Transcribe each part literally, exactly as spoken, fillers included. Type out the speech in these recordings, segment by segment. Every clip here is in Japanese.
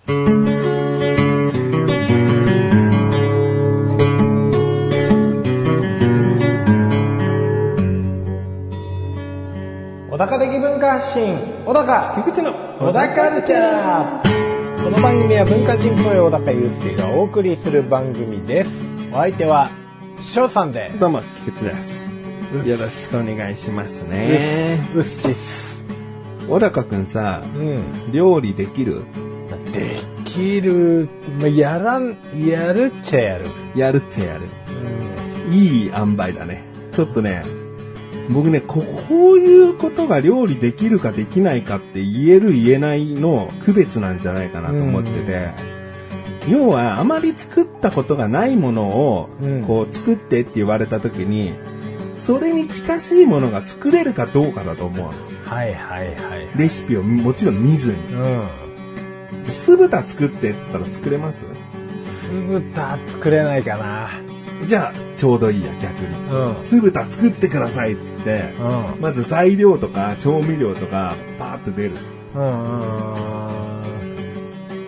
小高的文化発信、小高菊池の小高カルチャー。この番組は文化人っぽい小高祐介がお送りする番組です。お相手は翔さんで。 どうも菊池です。よろしくお願いしますね。 うっすちっす。 小高くんさ、うん、料理できる？ できる、まあ、やらん、やるっちゃやる。 やるっちゃやる。うん、いい塩梅だね。ちょっとね、僕ね、こういうことが料理できるかできないかって言える言えないの区別なんじゃないかなと思ってて、うん、要はあまり作ったことがないものをこう作ってって言われた時に、それに近しいものが作れるかどうかだと思う。 はいはいはい。 レシピをもちろん見ずに。うん、酢豚作ってって言ったら作れます？ 酢豚作れないかな。 じゃあちょうどいいや逆に、うん、酢豚作ってくださいっつって、うん、まず材料とか調味料とかパーッと出る。うん、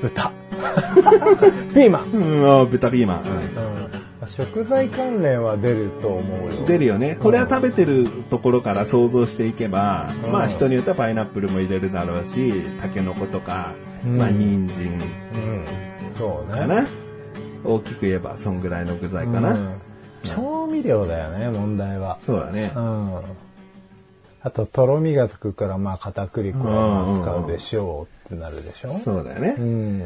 豚ピーマン、 うん、豚ピーマン、 うん、食材関連は出ると思うよ。 出るよね。これは食べてるところから想像していけば、うん、まあ人によってはパイナップルも入れるだろうし、タケノコとか、うん、まあ人参、うん、 そうね。 かな。大きく言えばそんぐらいの具材かな、うん、 調味料だよね問題は。 そうだね、うん、 あととろみがつくからまあ片栗粉を使うでしょうってなるでしょ。 そうだよね、うん、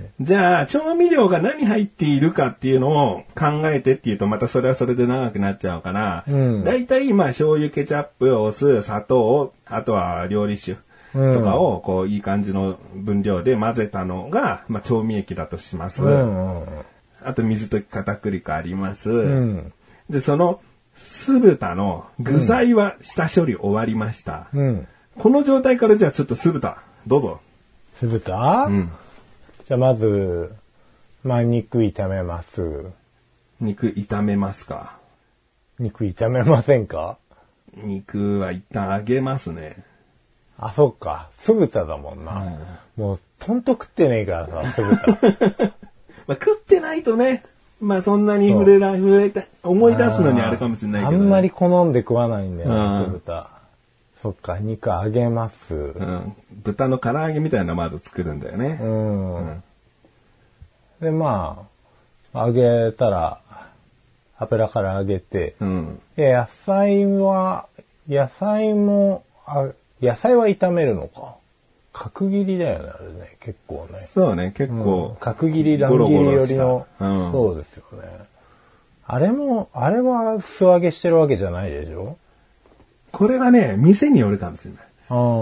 じゃあ調味料が何入っているかっていうのを考えてっていうとまたそれはそれで長くなっちゃうから、うん、だいたい今醤油ケチャップお酢砂糖あとは料理酒とかをこういい感じの分量で混ぜたのが、まあ、調味液だとします、うんうん、あと水溶き片栗粉あります、うん、でその酢豚の具材は下処理終わりました、うん、この状態からじゃあちょっと酢豚どうぞ。 酢豚、うん、じゃあまずまあ肉炒めます。 肉炒めますか？ 肉炒めませんか？ 肉は一旦揚げますね。 あ、そっか。酢豚だもんな。うん、もう、とんと食ってねえからさ、酢豚。 まあ、食ってないとね、まあそんなに触れら、触れた、思い出すのにあれかもしれないけど、ね、 あんまり好んで食わないんだよ、酢豚。そっか、肉揚げます、うん。 豚の唐揚げみたいなのまず作るんだよね。うん。うん、 で、まあ、揚げたら、油から揚げて、うん、で野菜は、野菜も、あ野菜は炒めるのか。角切りだよね、あれね、結構ね。 そうね、結構。 うん、角切り、乱切りよりの、うん、そうですよね。あれも、あれは素揚げしてるわけじゃないでしょ？ これはね、店によるかもしれない。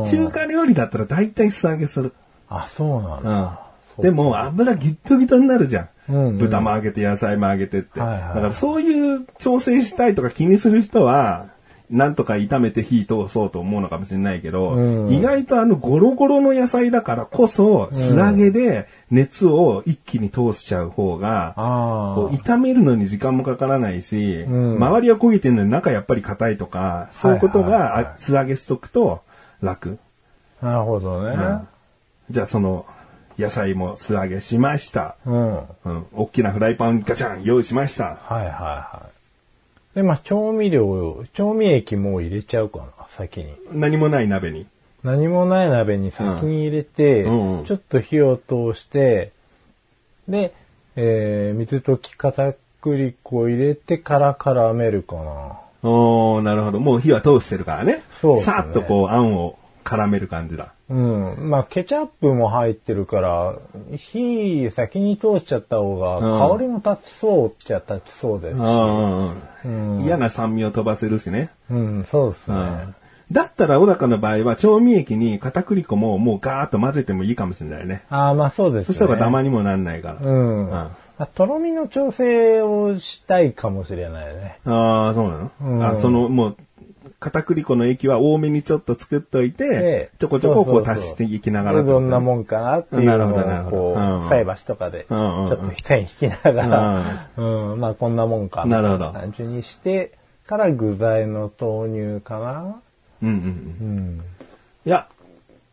中華料理だったら大体素揚げする。 あ、そうなんだ。 うん、でも油ギットギトになるじゃん。うんうん、豚も揚げて野菜も揚げてって、はいはい。だからそういう調整したいとか気にする人は、なんとか炒めて火通そうと思うのかもしれないけど、うん、意外とあのゴロゴロの野菜だからこそ素揚げで熱を一気に通しちゃう方が、こう炒めるのに時間もかからないし、うん、周りは焦げてるのに中やっぱり硬いとか、そういうことが素揚げしとくと楽。 なるほどね。うん、 じゃあその野菜も素揚げしました。うんうん、大きなフライパンガチャン用意しました。 はいはいはい。で、まあ、調味料、調味液もう入れちゃうかな、先に。 何もない鍋に。 何もない鍋に先に入れて、うんうん、ちょっと火を通して、で、えー、水溶き片栗粉を入れてから絡めるかな。 おー、なるほど。もう火は通してるからね。そうですね。さっとこう、あんを絡める感じだ。 うん。まあ、ケチャップも入ってるから、火先に通しちゃった方が、香りも立ちそうっちゃ立ちそうですし。 うん、嫌な酸味を飛ばせるしね。 うん、そうですね。うん、 だったら、小高の場合は、調味液に片栗粉ももうガーッと混ぜてもいいかもしれないね。 ああ、まあそうですね。 そしたらダマにもなんないから。うん。 うんとろみの調整をしたいかもしれないね。 ああ、そうなの、うん、あその、もう、片栗粉の液は多めにちょっと作っといて、ちょこちょここう足していきながら、 ね。どんなもんかなっていうのを、こう、菜箸とかで、ちょっと線引きながら、うん、まあこんなもんか。なるほど。感じにして、から具材の投入かな。うんうんうん。 いや、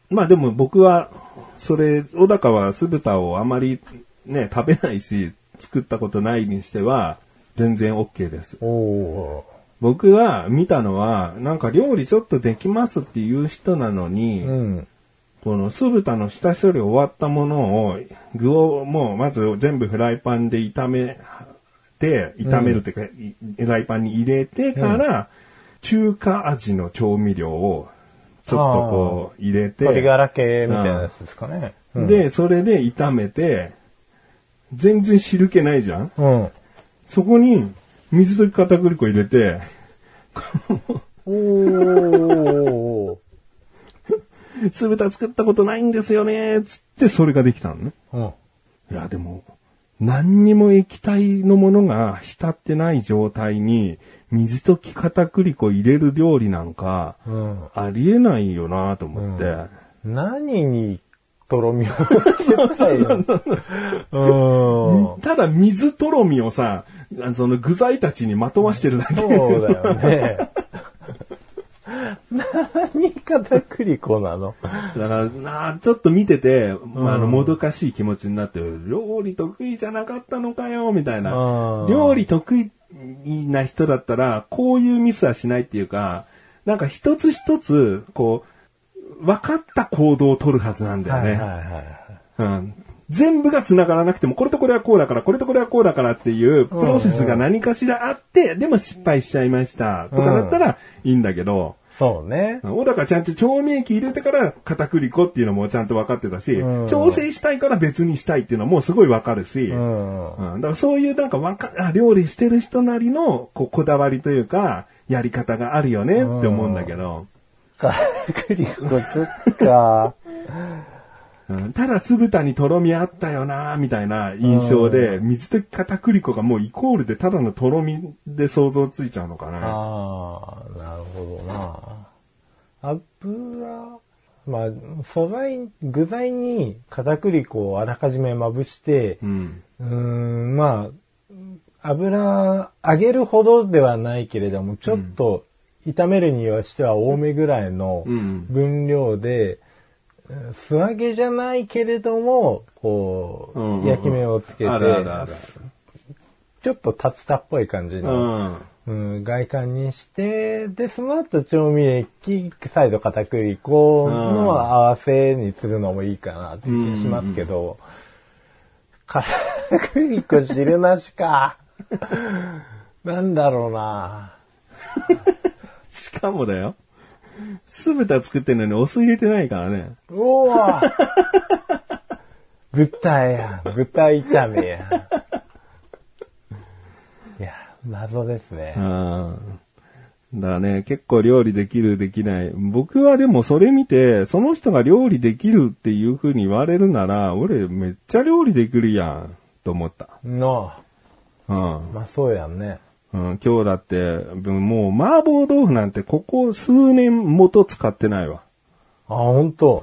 まあでも僕は、それ、小高は酢豚をあまりね、食べないし、作ったことないにしては、全然 OK です。 おー。 僕は見たのは、なんか料理ちょっとできますっていう人なのに、うん、この酢豚の下処理終わったものを、具をもうまず全部フライパンで炒めて、炒めるっていうか、うん、フライパンに入れてから、うん、中華味の調味料をちょっとこう入れて。 鶏ガラ系みたいなやつですかね。 うん、で、それで炒めて、全然汁気ないじゃん、うん、そこに水溶き片栗粉入れて、おー。酢豚作ったことないんですよね、つってそれができたのね。うん、いや、でも、何にも液体のものが浸ってない状態に水溶き片栗粉入れる料理なんか、うん、ありえないよなと思って。 うん、何にとろみをつけたいのただ水とろみをさ、その具材たちにまとわしてるだけ。 そうだよね。何片栗粉なの？ だからな、ちょっと見てて、うん、あの、もどかしい気持ちになって、料理得意じゃなかったのかよ、みたいな。料理得意な人だったら、こういうミスはしないっていうか、なんか一つ一つ、こう、分かった行動を取るはずなんだよね。はいはいはいはい、うん。全部が繋がらなくても、これとこれはこうだから、これとこれはこうだからっていうプロセスが何かしらあって、うんうん、でも失敗しちゃいました。とかだったらいいんだけど、 うん、そうね。 小高ちゃんと調味液入れてから片栗粉っていうのもちゃんと分かってたし、うん、調整したいから別にしたいっていうのもすごい分かるし、うんうん、だからそういうなんかわかあ料理してる人なりのこうこだわりというか、やり方があるよねって思うんだけど。 片栗粉そっか。 ただ酢豚にとろみあったよなみたいな印象で、水溶き片栗粉がもうイコールでただのとろみで想像ついちゃうのかな。ああ、なるほどな。油、まあ、素材、具材に片栗粉をあらかじめまぶして、うん、うーん、まあ、油、揚げるほどではないけれども、ちょっと炒めるにはしては多めぐらいの分量で、うん、素揚げじゃないけれども、こう、うんうん、焼き目をつけて、あるあるあるちょっと竜田っぽい感じの、うんうん、外観にして、で、その後調味液、再度片栗粉の合わせにするのもいいかなっていう気がしますけど、うんうん、片栗粉汁なしか。なんだろうな。 しかもだよ。酢豚作ってんのにお酢入れてないからね。 おー豚や、豚炒めや。いや、謎ですね。 あだからね、結構料理できるできない。僕はでもそれ見て、その人が料理できるっていう風に言われるなら、俺めっちゃ料理できるやん、と思った。 のうん。 まあそうやんね。 うん、今日だって、もう麻婆豆腐なんてここ数年元使ってないわ。 あ、ほんと？ うん。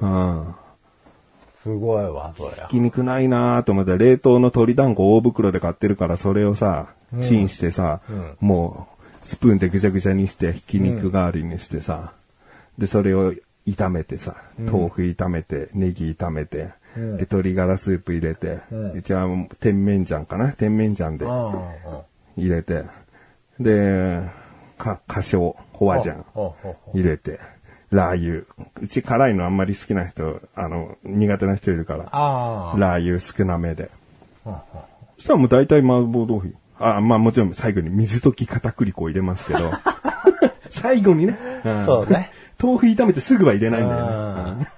すごいわ、そりゃ。 ひき肉ないなーと思って、冷凍の鶏団子大袋で買ってるから、それをさ、チンしてさ、うん、もう、スプーンでぐちゃぐちゃにして、ひき肉代わりにしてさ、うん、で、それを炒めてさ、豆腐炒めて、ネギ炒めて、うん、で、鶏ガラスープ入れて、うん、じゃあ、甜麺醤かな甜麺醤で入れて、で、か、花椒、ホワジャン入れて、ラー油。うち辛いのあんまり好きな人、あの、苦手な人いるから、ラー油少なめで。そしたらもう大体麻婆豆腐。あ、まあもちろん最後に水溶き片栗粉を入れますけど、最後にね、 うん、そうね。 豆腐炒めてすぐは入れないんだよね。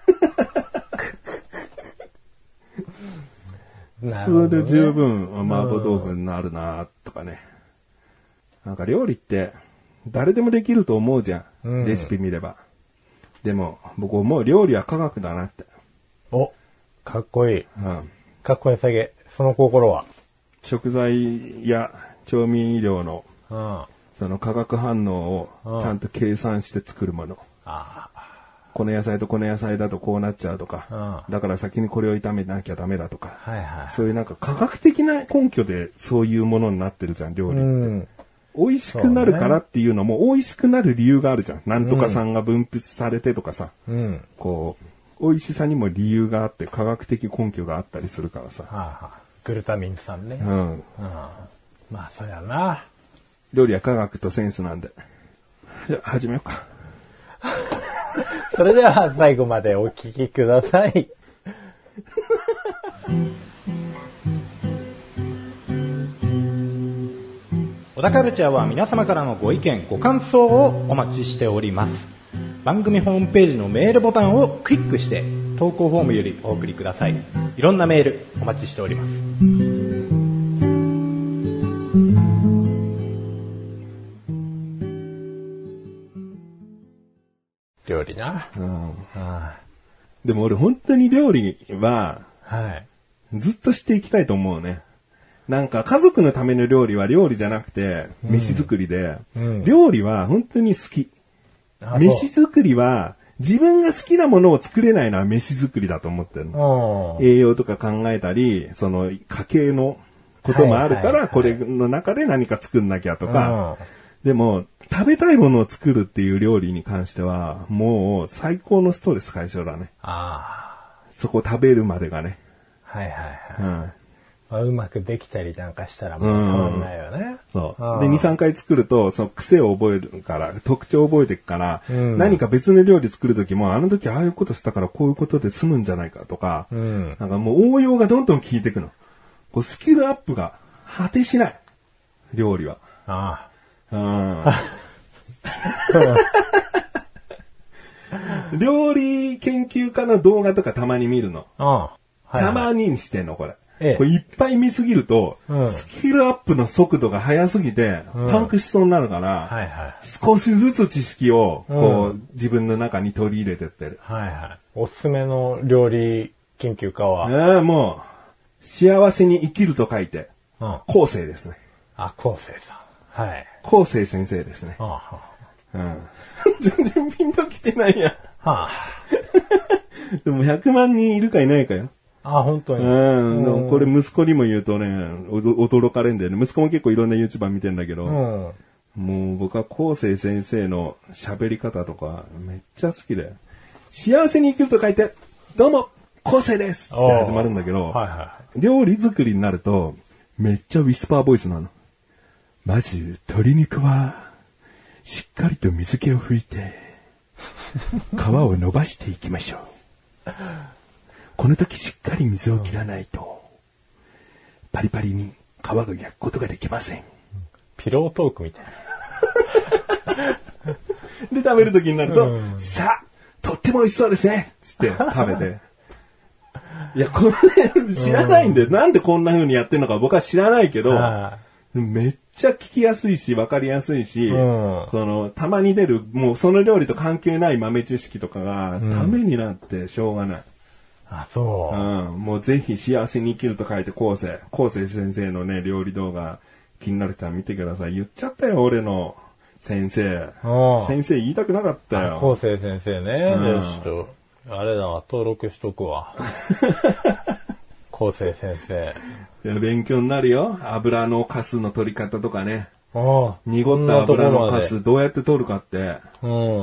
それで十分麻婆豆腐になるなとかね。なんか料理って誰でもできると思うじゃん。うん、レシピ見れば。でも僕思う料理は科学だなって。 お、かっこいい。うん、かっこよさげ。その心は食材や調味料の、うん、その化学反応をちゃんと計算して作るもの。うん、あこの野菜とこの野菜だとこうなっちゃうとか、うん、だから先にこれを炒めなきゃダメだとか、はいはい、そういうなんか科学的な根拠でそういうものになってるじゃん、料理って。うん美味しくなるからっていうのも、美味しくなる理由があるじゃん。なんとかさんが分泌されてとかさ、うん、こう、 美味しさにも理由があって科学的根拠があったりするからさ。はあはあ、グルタミン酸ね。 うん。うん、 まあ、そうやな。 料理は科学とセンスなんで。じゃあ、始めようか。 それでは最後までお聞きください。 小田カルチャーは皆様からのご意見、ご感想をお待ちしております。番組ホームページのメールボタンをクリックして投稿フォームよりお送りください。いろんなメールお待ちしております。 料理な。うん、 あでも俺本当に料理は、はい、ずっとしていきたいと思うね。なんか家族のための料理は料理じゃなくて飯作りで、うんうん、料理は本当に好き。飯作りは自分が好きなものを作れないのは飯作りだと思ってるの。栄養とか考えたり、その家計のこともあるから、はいはいはい、これの中で何か作んなきゃとか、でも食べたいものを作るっていう料理に関してはもう最高のストレス解消だね。あそこ食べるまでがね。 はいはいはい。うんまあ、うまくできたりなんかしたらもう変わんないよね。 そう。で、に、さんかい作ると、その癖を覚えるから、特徴を覚えていくから、うん、何か別の料理作るときも、あの時ああいうことしたからこういうことで済むんじゃないかとか、うん、なんかもう応用がどんどん効いていくの。こうスキルアップが果てしない。料理は。ああ。うん、料理研究家の動画とかたまに見るの。ああはいはい、たまにしてんの、これ。ええ、これいっぱい見すぎると、うん、スキルアップの速度が速すぎて、うん、パンクしそうになるから、はいはい、少しずつ知識をこう、うん、自分の中に取り入れてってる。 はいはい。おすすめの料理研究家は、 えー、もう、幸せに生きると書いて、うん、後世ですね。 あ、後世さん。はい。 後世先生ですね。ああうん、全然ピンときてないや。はあ、でもひゃくまんにんいるかいないかよ。 あ、本当に。 うん。これ息子にも言うとね、驚かれんだよね。息子も結構いろんな YouTuber 見てんだけど、うん、もう僕は昴生先生の喋り方とかめっちゃ好きで、幸せに生きると書いて、どうも、昴生ですって始まるんだけど、はいはい、料理作りになると、めっちゃウィスパーボイスなの。まず、鶏肉は、しっかりと水気を拭いて、皮を伸ばしていきましょう。この時しっかり水を切らないと、パリパリに皮が焼くことができません。 ピロートークみたいな。で、食べる時になると、うん、さあ、とっても美味しそうですねつって食べて。いや、これ、知らないんで、うん、なんでこんな風にやってるのか僕は知らないけど、めっちゃ聞きやすいし、わかりやすいし、うん、その、たまに出る、もうその料理と関係ない豆知識とかが、ためになってしょうがない。 あ、そう。 うん。もうぜひ幸せに生きると書いて昴生。昴生先生のね、料理動画気になる人は見てください。言っちゃったよ、俺の先生。先生言いたくなかったよ。 昴生先生ね。うん、ちょっと、あれだわ、登録しとくわ。昴生先生。 いや、勉強になるよ。油のカスの取り方とかね。ああ濁った油のカスどうやって取るかって。うん。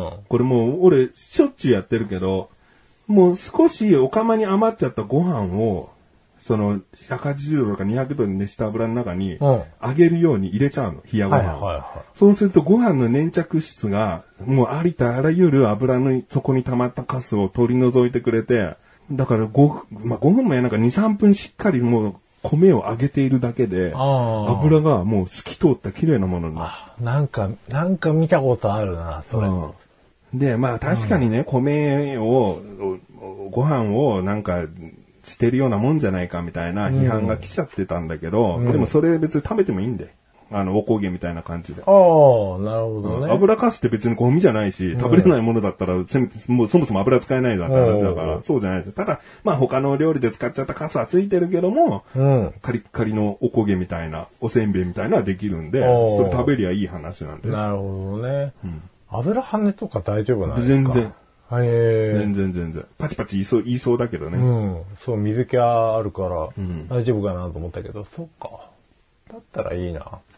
これもう俺しょっちゅうやってるけど、もう少しお釜に余っちゃったご飯を、そのひゃくはちじゅうどとかにひゃくどに熱した油の中に揚げるように入れちゃうの、冷やご飯を、はいはいはい。そうするとご飯の粘着質が、もうありとあらゆる油の底に溜まったカスを取り除いてくれて、だから 5, まあ、ごふんもやなんかに、さんぷんしっかりもう米を揚げているだけで、油がもう透き通った綺麗なものになる。 なんか、なんか見たことあるな、それ。うんで、まあ確かにね、うん、米を、ご飯をなんか捨てるようなもんじゃないかみたいな批判が来ちゃってたんだけど、うん、でもそれ別に食べてもいいんで。あの、おこげみたいな感じで。 ああ、なるほどね、 うん。油かすって別にゴミじゃないし、食べれないものだったら、せめて、もうそもそも油使えないだって話だから、そうじゃないです。ただ、まあ他の料理で使っちゃったかすはついてるけども、うん、カリッカリのおこげみたいな、おせんべいみたいなのはできるんで、それ食べりゃいい話なんで。 なるほどね。うん油跳ねとか大丈夫なんですか？ 全然。 へ全然全然。パチパチ言いそう、言いそうだけどね。 うん。そう、水気あるから、大丈夫かなと思ったけど、うん、そっか。だったらいいな。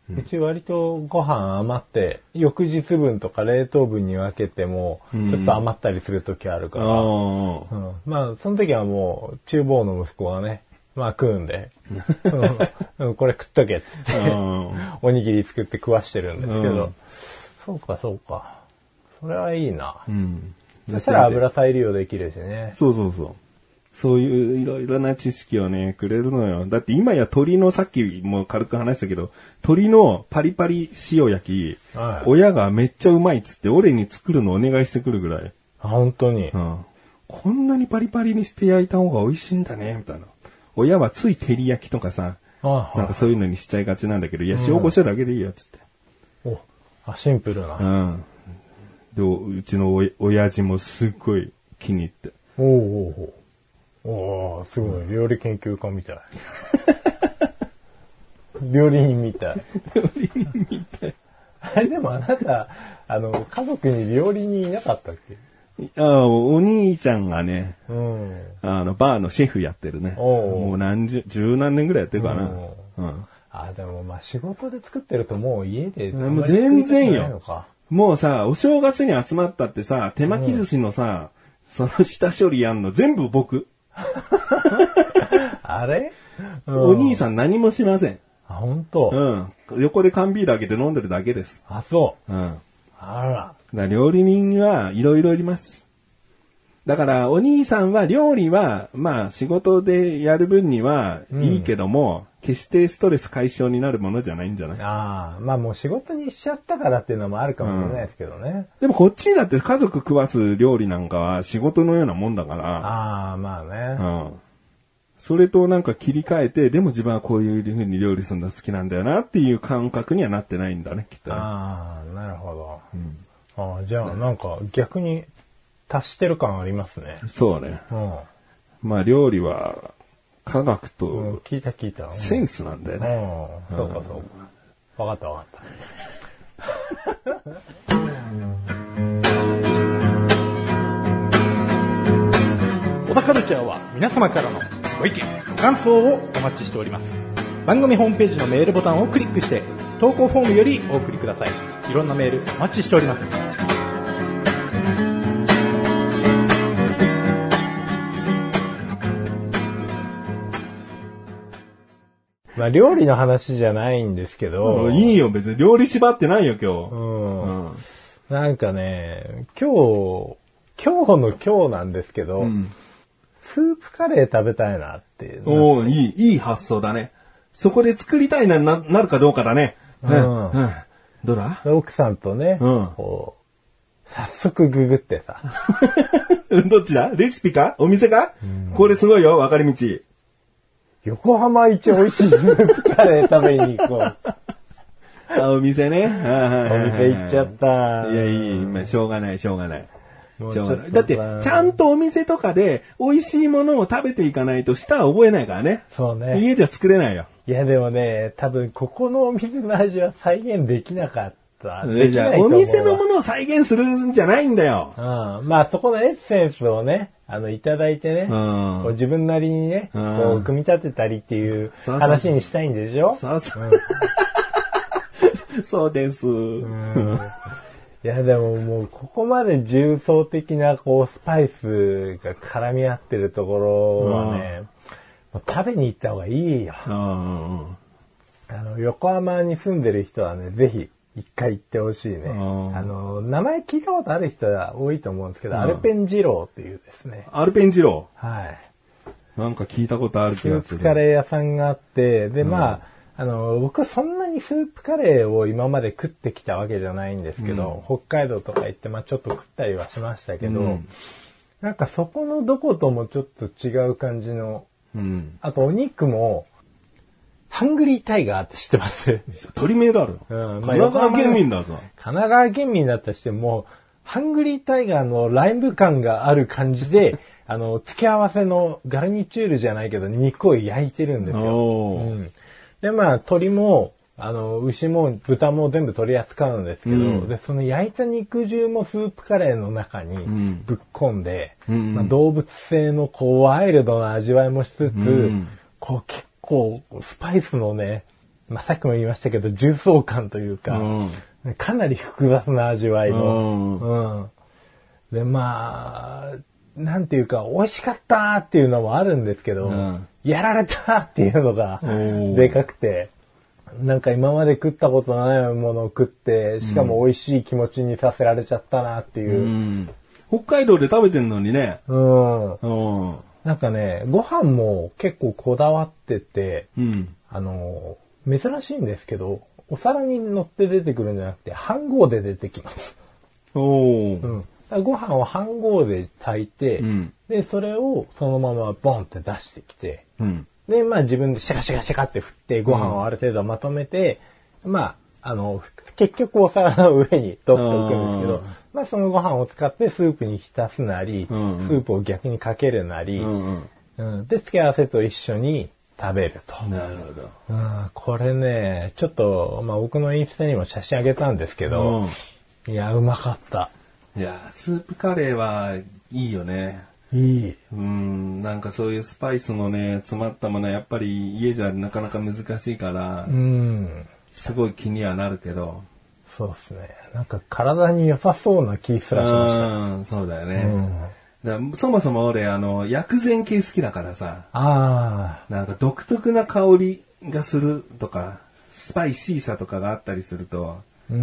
うち割とご飯余って、翌日分とか冷凍分に分けても、ちょっと余ったりする時あるから、うんうん、まあ、その時はもう、厨房の息子がね、まあ食うんで、うん、これ食っとけっつって、おにぎり作って食わしてるんですけど、そうかそうか。それはいいな。うん、そしたら油再利用できるしね。 そうそうそう。そういういろいろな知識をね、くれるのよ。だって今や鶏のさっきも軽く話したけど、鶏のパリパリ塩焼き、はい、親がめっちゃうまいっつって俺に作るのお願いしてくるぐらい。 あ、本当に、 うん。こんなにパリパリにして焼いた方が美味しいんだね、みたいな。親はつい照り焼きとかさ、なんかそういうのにしちゃいがちなんだけど、いや、塩コショウだけでいいよ、つって。 お、あ、シンプルな。 うん。で、うちのお親父もすっごい気に入って。 おうおうおう。おー、すごい。料理研究家みたい。料理人みたい。 料理人みたい。 あれでもあなた、あの、家族に料理人いなかったっけ？ ああ、お兄ちゃんがね、 うん、 あの、バーのシェフやってるね。もう何十、十何年ぐらいやってるかな。うん。 あ、でもまあ仕事で作ってるともう家で。 もう全然よ。もうさ、お正月に集まったってさ、手巻き寿司のさ、うん、その下処理やんの全部僕。 あれ、 うん、お兄さん何もしません。 あ、本当。 うん。横で缶ビール開けて飲んでるだけです。 あ、そう。 うん。 あら。 だ料理人はいろいろいます。だからお兄さんは料理はまあ仕事でやる分にはいいけども、うん、決してストレス解消になるものじゃないんじゃない？ ああ、まあもう仕事にしちゃったからっていうのもあるかもしれないですけどね。うん、 でもこっちだって家族食わす料理なんかは仕事のようなもんだから。 ああ、まあね。 うん。それとなんか切り替えて、でも自分はこういう風に料理するの好きなんだよなっていう感覚にはなってないんだね、きっとね。 ああ、なるほど。うんああ、じゃあなんか逆に足してる感ありますね。 そうね。うん、まあ料理は科学と、うん、 聞いた聞いた。 センスなんだよね。 うん、そうかそうか。わかったわかった。 小田カルチャーは皆様からのご意見、ご感想をお待ちしております。番組ホームページのメールボタンをクリックして投稿フォームよりお送りください。いろんなメールお待ちしております。 まあ料理の話じゃないんですけど。 いいよ、別に料理縛ってないよ、今日。うん。うん、なんかね、今日、今日の今日なんですけど、うん、スープカレー食べたいなっていう。 おー、いい、いい発想だね。そこで作りたいな、な、なるかどうかだね。うん。うん、どうだ？ 奥さんとね、うん、こう、早速ググってさ。 どっちだ？レシピか？お店か？うん、これすごいよ、分かり道。 横浜一美味しいスープカレー食べに行こう。 あ、お店ね。お店行っちゃった。 いや、いい、まあ、しょうがない、しょうがない。しょうがない。だって、ちゃんとお店とかで美味しいものを食べていかないと舌は覚えないからね。 そうね。 家では作れないよ。 いや、でもね、多分、ここのお店の味は再現できなかった。 できないと思う。お店のものを再現するんじゃないんだよ。 うん。まあ、そこのエッセンスをね、あの、いただいてね、うん、こう自分なりにね、うん、こう、組み立てたりっていう話にしたいんでしょ？ そうそう。うん、そうです。うんいや、でももう、ここまで重層的な、こう、スパイスが絡み合ってるところはね、もう食べに行った方がいいよ。うん、あの、横浜に住んでる人はね、ぜひ、一回行ってほしいね。あの、名前聞いたことある人は多いと思うんですけど、アルペン二郎っていうですね。 アルペン二郎？ はい。 なんか聞いたことある気がする。 スープカレー屋さんがあって、で、まあ、あの、僕はそんなにスープカレーを今まで食ってきたわけじゃないんですけど、うん、北海道とか行って、まあちょっと食ったりはしましたけど、うん、なんかそこのどこともちょっと違う感じの、うん、あとお肉も、ハングリータイガーって知ってます？ 鳥名だろ。うん。まあ、神奈川県民だぞ。 神奈川県民だったとしても、ハングリータイガーのライブ感がある感じで、あの、付け合わせのガルニチュールじゃないけど、肉を焼いてるんですよ。うん、で、まあ、鶏も、あの、牛も豚も全部取り扱うんですけど、うん、で、その焼いた肉汁もスープカレーの中にぶっ込んで、うんまあ、動物性のこう、ワイルドな味わいもしつつ、うん、こう、結構、スパイスのね、 まあ、さっきも言いましたけど、重層感というか、うん、かなり複雑な味わいの。うんうん、で、まあ、なんていうか、美味しかったっていうのもあるんですけど、うん、やられたっていうのがでかくて、なんか今まで食ったことないものを食って、しかも美味しい気持ちにさせられちゃったなっていう。うん、 北海道で食べてんのにね。うん。 うん、なんかね、ご飯も結構こだわってて、うん、あの、珍しいんですけど、お皿に乗って出てくるんじゃなくて、飯盒で出てきます。おー。うんご飯を飯盒で炊いて、うん、で、それをそのままボンって出してきて、うん、で、まあ自分でシャカシャカシャカって振ってご飯をある程度まとめて、うん、まあ、あの、結局お皿の上にドッと置くんですけど、まあそのご飯を使ってスープに浸すなり、うんうん、スープを逆にかけるなり、うんうんうん、で、付け合わせと一緒に食べると。 なるほど。 うん、これね、ちょっと、まあ僕のインスタにも写真あげたんですけど、うん、いや、うまかった。 いや、スープカレーはいいよね。 いい。 うん、なんかそういうスパイスのね、詰まったものはやっぱり家じゃなかなか難しいから、うん、すごい気にはなるけど。 そうですね。なんか体に良さそうな気すらしました。 うん、そうだよね。うん、だそもそも俺、あの、薬膳系好きだからさ、 あなんか独特な香りがするとか、スパイシーさとかがあったりすると、うんうん、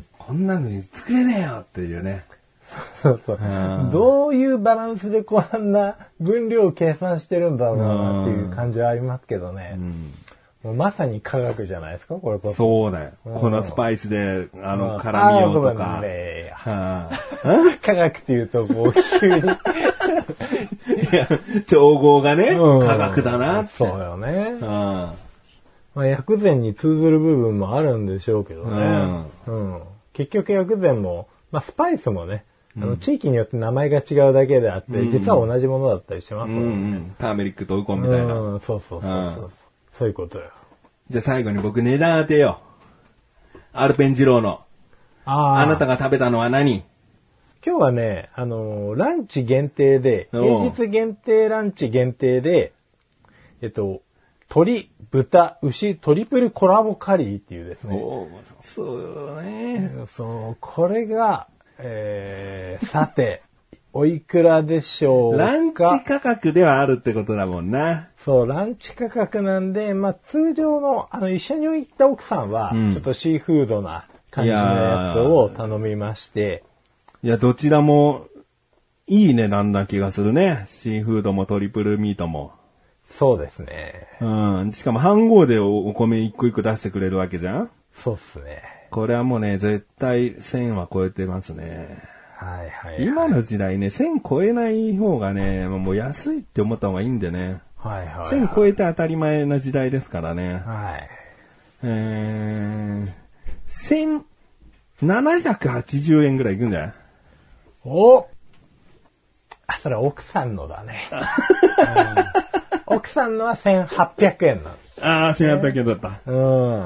こんなのに作れねえよっていうね。 そうそう。どういうバランスでこんな分量を計算してるんだろうなっていう感じはありますけどね。うん、もうまさに科学じゃないですか、これこそ。 そうだよ。このスパイスで、あの、絡みようとか。ね、 科学っていうと、こう、急に。いや、調合がね、うん、科学だなって。 そうよね。うんまあ、薬膳に通ずる部分もあるんでしょうけどね。うんうん、結局薬膳も、まあ、スパイスもね、あの地域によって名前が違うだけであって、うん、実は同じものだったりしますもんね、うんうん。 ターメリックとウコンみたいな。 うん、そうそうそうそう、うん。そういうことよ。 じゃあ最後に僕値段当てよう。アルペン二郎の。ああなたが食べたのは何？ 今日はね、あのー、ランチ限定で、平日限定ランチ限定で、えっと、鶏、豚、牛、トリプルコラボカリーっていうですね。 そうね。 そう、これが、えー、さて、おいくらでしょうか。 ランチ価格ではあるってことだもんな。 そう、ランチ価格なんで、まあ通常の、あの、一緒に行った奥さんは、うん、ちょっとシーフードな感じのやつを頼みまして。 いや、どちらも、いい値段な気がするね。シーフードもトリプルミートも。 そうですね。 うん。しかも飯盒でお米一個一個出してくれるわけじゃん？ そうっすね。 これはもうね、絶対せんは超えてますね。 はいはい、はい。 今の時代ね、せん超えない方がね、もう安いって思った方がいいんでね。 はいはい、はい。 せん超えて当たり前な時代ですからね。 はい。 えー、せんななひゃくはちじゅうえんぐらいいくんじゃない？ おあ、それ奥さんのだね。うん、奥さんのはせんはっぴゃくえんなんです。 ああ、せんはっぴゃくえんだった。うん。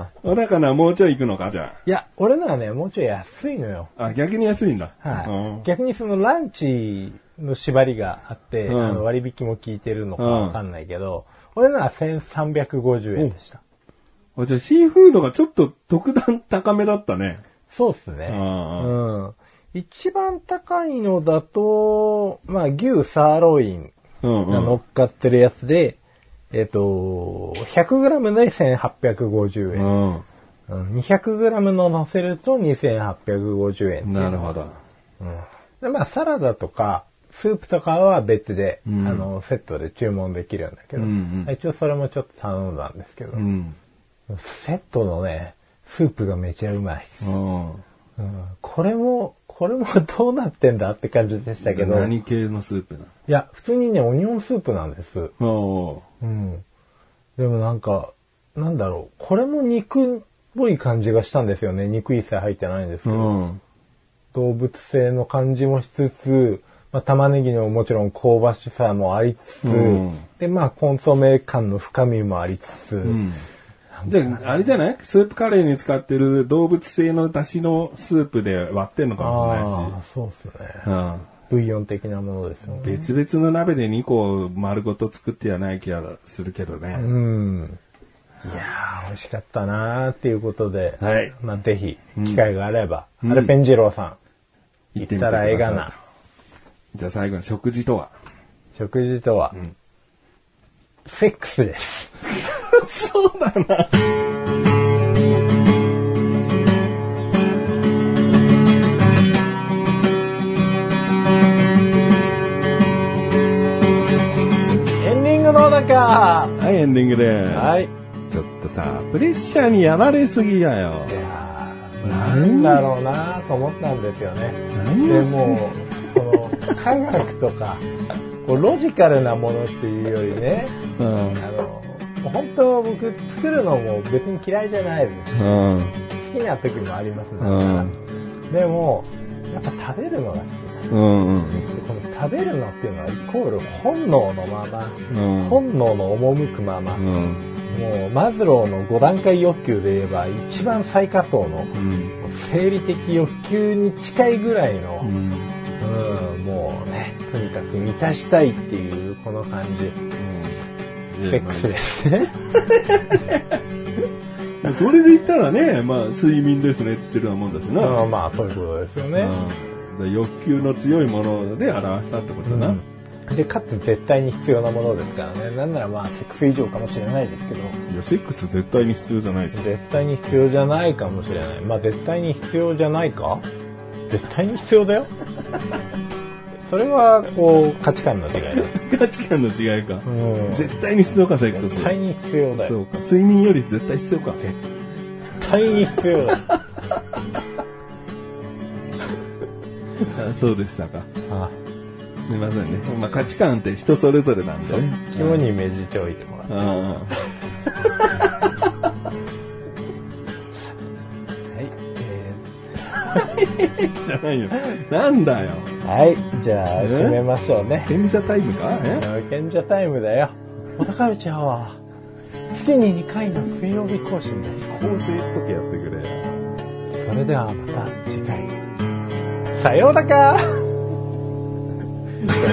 おだからもうちょい行くのか、じゃあ。 いや、俺のはね、もうちょい安いのよ。 あ、逆に安いんだ。 はい。うん、逆にそのランチの縛りがあって、うん、あの割引も効いてるのかわかんないけど、うん、俺のはせんさんびゃくごじゅうえんでした。 あ、じゃあシーフードがちょっと特段高めだったね。 そうっすね。うん。一番高いのだと、まあ、牛サーロインが乗っかってるやつで、うんうん、えっと、ひゃくグラム でせんはっぴゃくごじゅうえん。うん、にひゃくグラム の乗せるとにせんはっぴゃくごじゅうえん。 なるほど。 うん、でまあ、サラダとか、スープとかは別で、うん、あの、セットで注文できるんだけど、うんうん、一応それもちょっと頼んだんですけど、うん、セットのね、スープがめちゃうまいです。うんうん、これも、これもどうなってんだって感じでしたけど。 何系のスープなの？ いや、普通にね、オニオンスープなんです。おうん。でもなんか、なんだろう。これも肉っぽい感じがしたんですよね。肉一切入ってないんですけど。うん、動物性の感じもしつつ、まあ、玉ねぎのもちろん香ばしさもありつつ、うん、で、まあ、コンソメ感の深みもありつつ、うんじゃあ、あれじゃないスープカレーに使ってる動物性の出汁のスープで割ってんのかもしれないし。ああ、 そうっすね。うん。ブイヨン的なものですよね。 別々の鍋でにこ丸ごと作ってはない気がするけどね。うん。いやー、美味しかったなーっていうことで、 はい。 まあ、ぜひ、機会があれば、うん、アルペン二郎さん、行ったらええがな。 じゃあ最後に食事とは食事とは、うん、セックスです。 そうだな。 エンディングの中。 はい、エンディングです。 はい。 ちょっとさ、プレッシャーにやられすぎやよ。 いやー、なんだろうなと思ったんですよね。でも、この科学とか、こうロジカルなものっていうよりね、うん、あの本当僕作るのも別に嫌いじゃないです、うん、好きな時もありますね、うん、でもやっぱ食べるのが好きなんで、うんうん、でこの食べるのっていうのはイコール本能のまま、うん、本能の赴くまま、うん、もうマズローのご段階欲求で言えば一番最下層の、うん、生理的欲求に近いぐらいの、うんうん、もうね、とにかく満たしたいっていうこの感じ、うん、セックスですね。 それで言ったらね、まあ睡眠ですねって言ってるようなもんだしな。 あまあそういうことですよね。 うん、欲求の強いもので表したってことだな。 うん、でかつ絶対に必要なものですからね。なんならまあセックス以上かもしれないですけど。いやセックス絶対に必要じゃないですよ。 絶対に必要じゃないかもしれない。まあ絶対に必要じゃないか。絶対に必要だよ。それはこう価値観の違いだ。 価値観の違いか、うん、絶対に必要かセックス。 絶対に必要だよ。 そうか。睡眠より絶対必要か。 絶対に必要だよ。 あ、そうでしたか。ああ、すみませんね。まあ価値観って人それぞれなんでね。 肝に銘じておいてもらって。あじゃないよ。なんだよ。 はい、じゃあ締めましょうね。 賢者タイムか？ え？賢者タイムだよ。オタカルチャーは月ににかいの水曜日更新です。 構成っぽくやってくれ。それではまた次回。さようなら。